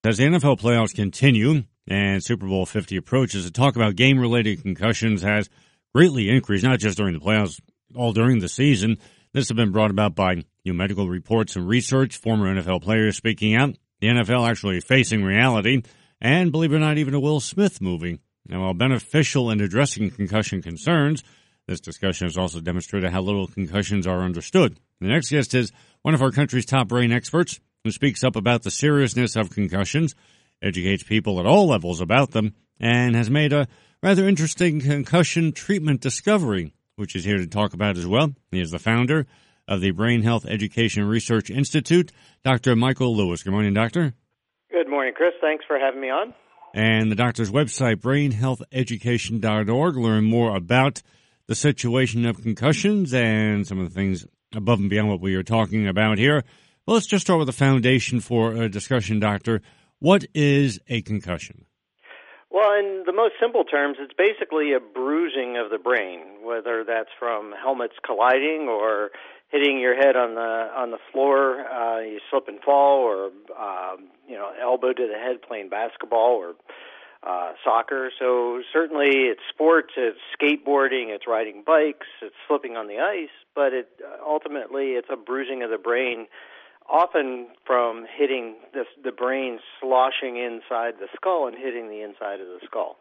As the NFL playoffs continue and Super Bowl 50 approaches, the talk about game-related concussions has greatly increased, not just during the playoffs, all during the season. This has been brought about by new medical reports and research, former NFL players speaking out, the NFL actually facing reality, and, believe it or not, even a Will Smith movie. Now, while beneficial in addressing concussion concerns, this discussion has also demonstrated how little concussions are understood. The next guest is one of our country's top brain experts who speaks up about the seriousness of concussions, educates people at all levels about them, and has made a rather interesting concussion treatment discovery, which is here to talk about as well. He is the founder of the Brain Health Education Research Institute, Dr. Michael Lewis. Good morning, Doctor. Good morning, Chris. Thanks for having me on. And the doctor's website, brainhealtheducation.org, learn more about the situation of concussions and some of the things above and beyond what we are talking about here. Well, let's just start with the foundation for a discussion, Doctor. What is a concussion? Well, in the most simple terms, it's basically a bruising of the brain, whether that's from helmets colliding or hitting your head on the floor, you slip and fall, or elbow to the head playing basketball or soccer. So certainly it's sports, it's skateboarding, it's riding bikes, it's slipping on the ice, but ultimately it's a bruising of the brain, often from hitting the brain sloshing inside the skull and hitting the inside of the skull.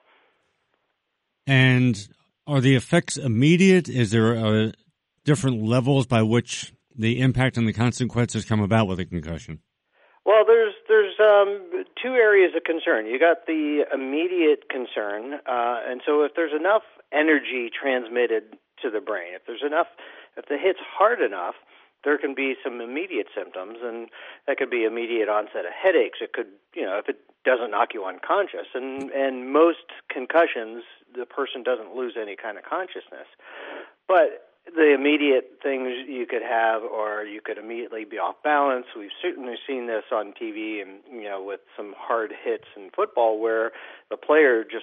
And are the effects immediate? Is there different levels by which the impact and the consequences come about with a concussion? Well, there's two areas of concern. You got the immediate concern, and so if there's enough energy transmitted to the brain, if the hit's hard enough, there can be some immediate symptoms, and that could be immediate onset of headaches. It could, if it doesn't knock you unconscious, and most concussions, the person doesn't lose any kind of consciousness. But the immediate things you could have, or you could immediately be off balance. We've certainly seen this on TV and, with some hard hits in football where the player just,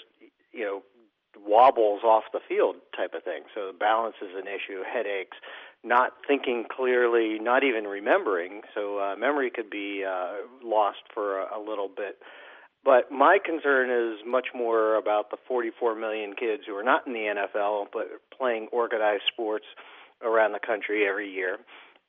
wobbles off the field type of thing. So balance is an issue, headaches, not thinking clearly, not even remembering. So memory could be lost for a little bit. But my concern is much more about the 44 million kids who are not in the NFL but playing organized sports around the country every year.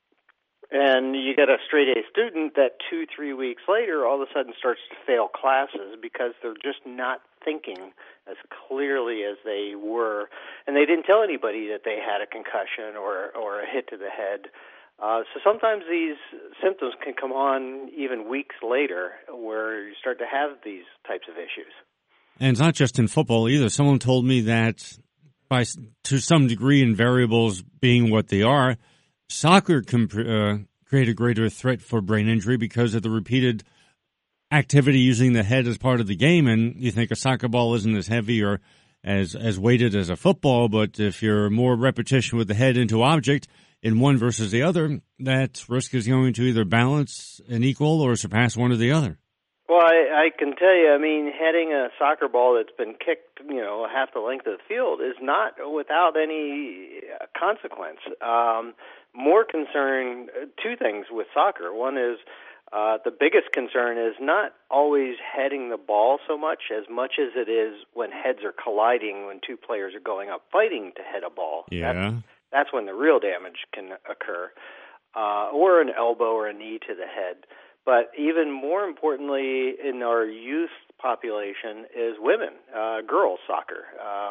And you get a straight-A student that 2-3 weeks later all of a sudden starts to fail classes because they're just not thinking as clearly as they were. And they didn't tell anybody that they had a concussion or a hit to the head. So sometimes these symptoms can come on even weeks later where you start to have these types of issues. And it's not just in football either. Someone told me that to some degree, in variables being what they are, soccer can create a greater threat for brain injury because of the repeated activity using the head as part of the game. And you think a soccer ball isn't as heavy or as weighted as a football, but if you're more repetition with the head into object in one versus the other, that risk is going to either balance and equal or surpass one or the other. Well, I can tell you, heading a soccer ball that's been kicked, half the length of the field is not without any consequence. More concern, two things with soccer. One is the biggest concern is not always heading the ball so much as it is when heads are colliding, when two players are going up fighting to head a ball. Yeah. That's when the real damage can occur, or an elbow or a knee to the head. But even more importantly in our youth population is women, girls soccer.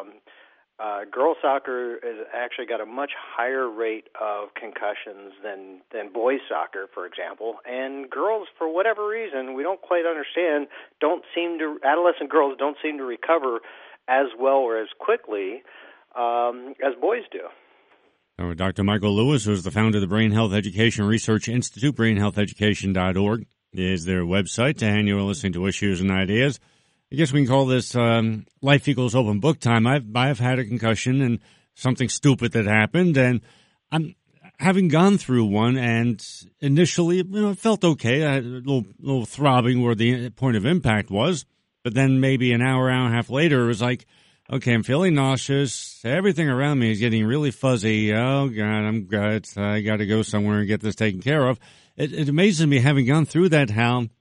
Girls soccer has actually got a much higher rate of concussions than boys soccer, for example. And girls, for whatever reason, we don't quite understand, adolescent girls don't seem to recover as well or as quickly as boys do. Dr. Michael Lewis, who is the founder of the Brain Health Education Research Institute, brainhealtheducation.org is their website, and you're listening to Issues and Ideas. I guess we can call this life equals open book time. I've had a concussion and something stupid that happened, and I'm having gone through one, and initially, it felt okay. I had a little throbbing where the point of impact was, but then maybe an hour and a half later, it was like, okay, I'm feeling nauseous. Everything around me is getting really fuzzy. Oh, God, I got to go somewhere and get this taken care of. It amazes me, having gone through that, how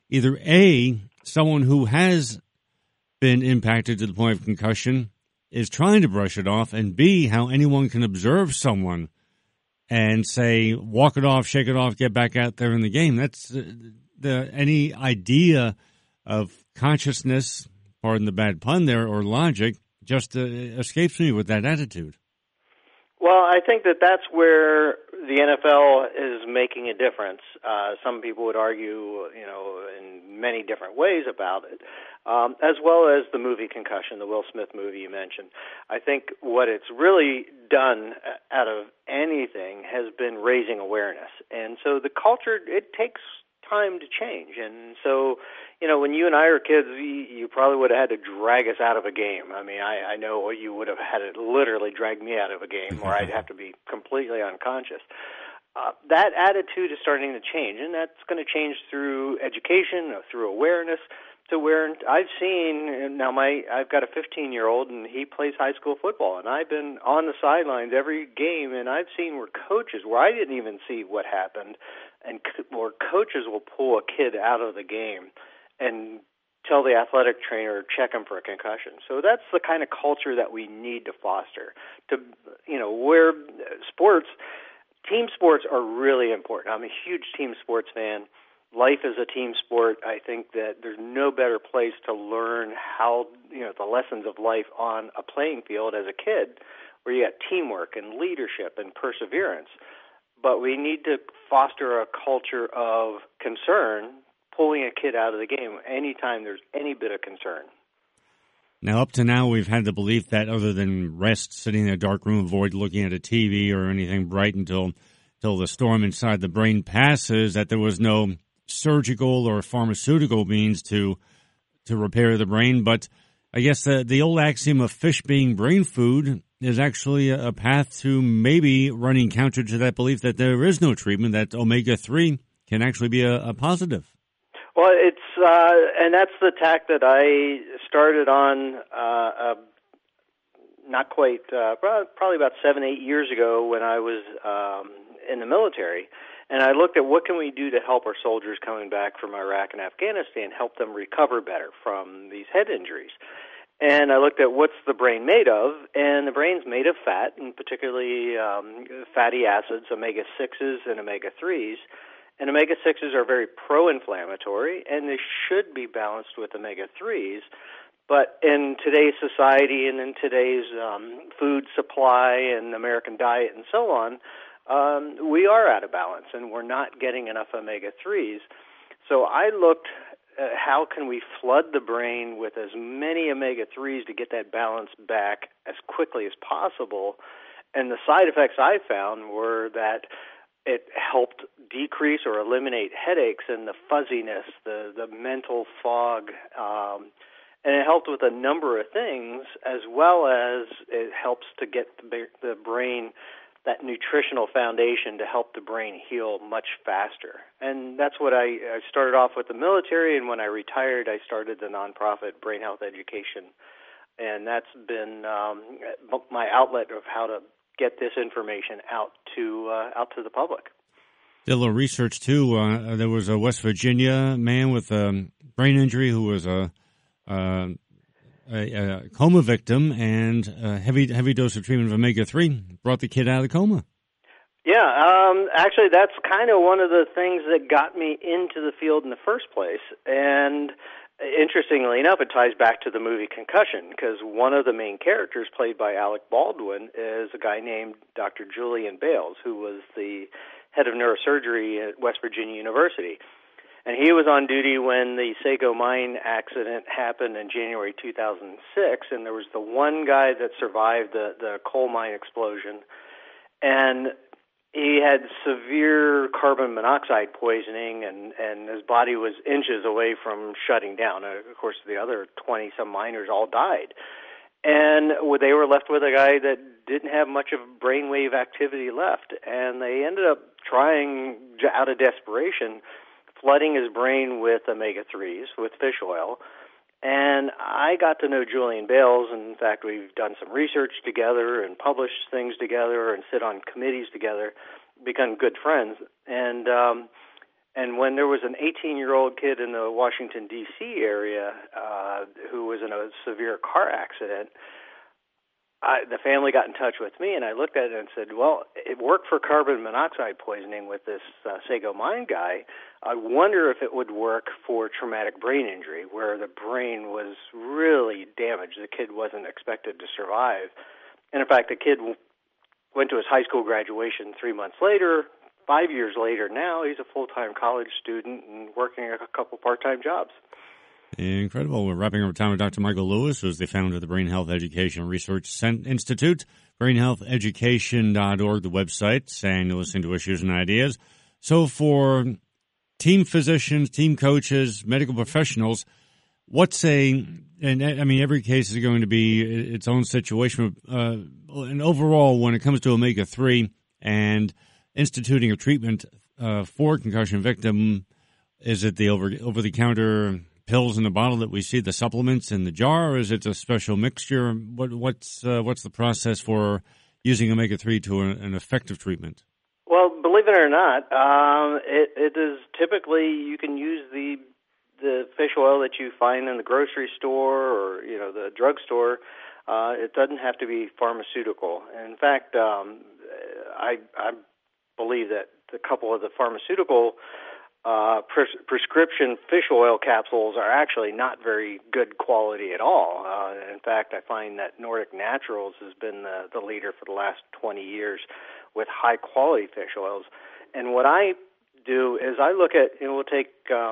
either A, someone who has been impacted to the point of concussion is trying to brush it off, and B, how anyone can observe someone and say, walk it off, shake it off, get back out there in the game. That's any idea of consciousness, pardon the bad pun there, or logic, just escapes me with that attitude. Well, I think that's where the NFL is making a difference. Some people would argue, in many different ways about it, as well as the movie Concussion, the Will Smith movie you mentioned. I think what it's really done out of anything has been raising awareness. And so the culture, it takes time to change. And so, when you and I were kids, you probably would have had to drag us out of a game. I mean, I know you would have had to literally drag me out of a game, or I'd have to be completely unconscious. That attitude is starting to change, and that's going to change through education, through awareness, to where I've seen, now I've got a 15-year-old, and he plays high school football, and I've been on the sidelines every game, and I've seen where I didn't even see what happened, and where coaches will pull a kid out of the game and tell the athletic trainer to check him for a concussion. So that's the kind of culture that we need to foster. Where team sports are really important. I'm a huge team sports fan. Life is a team sport. I think that there's no better place to learn how, the lessons of life on a playing field as a kid, where you got teamwork and leadership and perseverance. But we need to foster a culture of concern, pulling a kid out of the game anytime there's any bit of concern. Now, up to now, we've had the belief that other than rest, sitting in a dark room, avoid looking at a TV or anything bright until the storm inside the brain passes, that there was no surgical or pharmaceutical means to repair the brain. But I guess the old axiom of fish being brain food is actually a path to maybe running counter to that belief that there is no treatment, that omega-3 can actually be a positive. Well, it's and that's the tack that I started on not quite, probably about 7-8 years ago when I was in the military. And I looked at what can we do to help our soldiers coming back from Iraq and Afghanistan, help them recover better from these head injuries. And I looked at what's the brain made of, and the brain's made of fat, and particularly fatty acids, omega-6s and omega-3s. And omega-6s are very pro-inflammatory, and they should be balanced with omega-3s. But in today's society and in today's food supply and American diet and so on, we are out of balance, and we're not getting enough omega-3s. So I looked at how can we flood the brain with as many omega-3s to get that balance back as quickly as possible. And the side effects I found were that it helped decrease or eliminate headaches and the fuzziness, the mental fog, and it helped with a number of things, as well as it helps to get the brain that nutritional foundation to help the brain heal much faster. And that's what I started off with the military, and when I retired, I started the nonprofit Brain Health Education. And that's been my outlet of how to get this information out to the public. Did a little research, too. There was a West Virginia man with a brain injury who was a coma victim, and a heavy dose of treatment of omega-3 brought the kid out of the coma. Yeah, actually, that's kind of one of the things that got me into the field in the first place. And interestingly enough, it ties back to the movie Concussion, because one of the main characters, played by Alec Baldwin, is a guy named Dr. Julian Bales, who was the head of neurosurgery at West Virginia University. And he was on duty when the Sago mine accident happened in January 2006, and there was the one guy that survived the coal mine explosion, and he had severe carbon monoxide poisoning, and his body was inches away from shutting down. Of course, the other 20-some miners all died. And they were left with a guy that didn't have much of brainwave activity left, and they ended up trying, out of desperation, flooding his brain with omega-3s, with fish oil. And I got to know Julian Bales. In fact, we've done some research together and published things together and sit on committees together, become good friends. And And when there was an 18-year-old kid in the Washington, D.C. area who was in a severe car accident, the family got in touch with me, and I looked at it and said, well, it worked for carbon monoxide poisoning with this Sago Mine guy. I wonder if it would work for traumatic brain injury, where the brain was really damaged. The kid wasn't expected to survive. And, in fact, the kid went to his high school graduation 3 months later. 5 years later now, he's a full-time college student and working a couple part-time jobs. Incredible. We're wrapping up time with Dr. Michael Lewis, who's the founder of the Brain Health Education Research Institute, brainhealtheducation.org, the website, and you're listening to Issues and Ideas. So for team physicians, team coaches, medical professionals, every case is going to be its own situation, and overall, when it comes to omega-3 and instituting a treatment for a concussion victim, is it the over-the-counter pills in the bottle that we see, the supplements in the jar, or is it a special mixture? What's the process for using omega-3 to an effective treatment? Well, believe it or not, it is typically you can use the fish oil that you find in the grocery store or the drugstore. It doesn't have to be pharmaceutical. In fact, I believe that a couple of the pharmaceutical prescription fish oil capsules are actually not very good quality at all. In fact, I find that Nordic Naturals has been the leader for the last 20 years with high-quality fish oils. And what I do is I look at, we'll take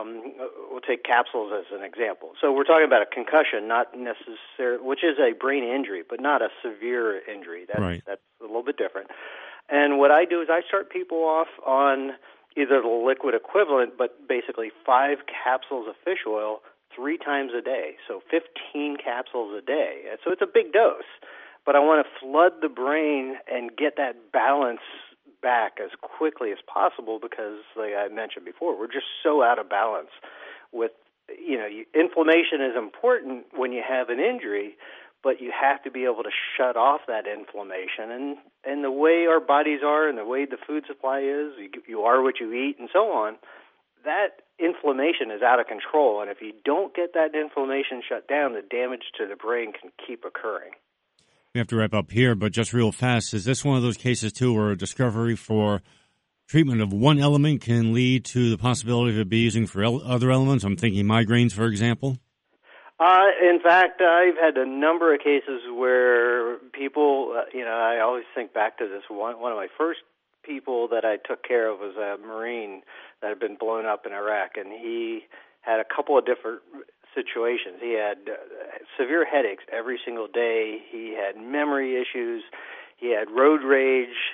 capsules as an example. So we're talking about a concussion, not necessarily, which is a brain injury, but not a severe injury. That's a little bit different. And what I do is I start people off on either the liquid equivalent, but basically 5 capsules of fish oil 3 times a day, so 15 capsules a day. And so it's a big dose, but I want to flood the brain and get that balance back as quickly as possible because, like I mentioned before, we're just so out of balance with, inflammation is important when you have an injury, but you have to be able to shut off that inflammation. And the way our bodies are and the way the food supply is, you are what you eat and so on, that inflammation is out of control. And if you don't get that inflammation shut down, the damage to the brain can keep occurring. We have to wrap up here, but just real fast, is this one of those cases, too, where a discovery for treatment of one element can lead to the possibility of it being used for other elements? I'm thinking migraines, for example. In fact, I've had a number of cases where people, I always think back to this one of my first people that I took care of was a Marine that had been blown up in Iraq, and he had a couple of different situations. He had severe headaches every single day. He had memory issues. He had road rage,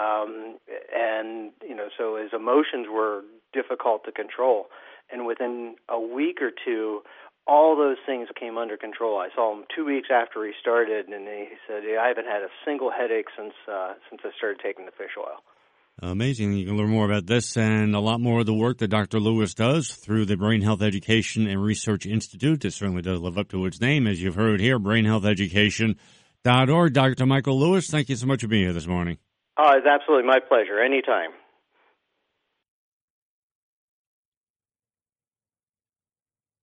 and so his emotions were difficult to control. And within a week or two, all those things came under control. I saw him 2 weeks after he started, and he said, I haven't had a single headache since I started taking the fish oil. Amazing. You can learn more about this and a lot more of the work that Dr. Lewis does through the Brain Health Education and Research Institute. It certainly does live up to its name, as you've heard here, brainhealtheducation.org. Dr. Michael Lewis, thank you so much for being here this morning. Oh, it's absolutely my pleasure. Anytime.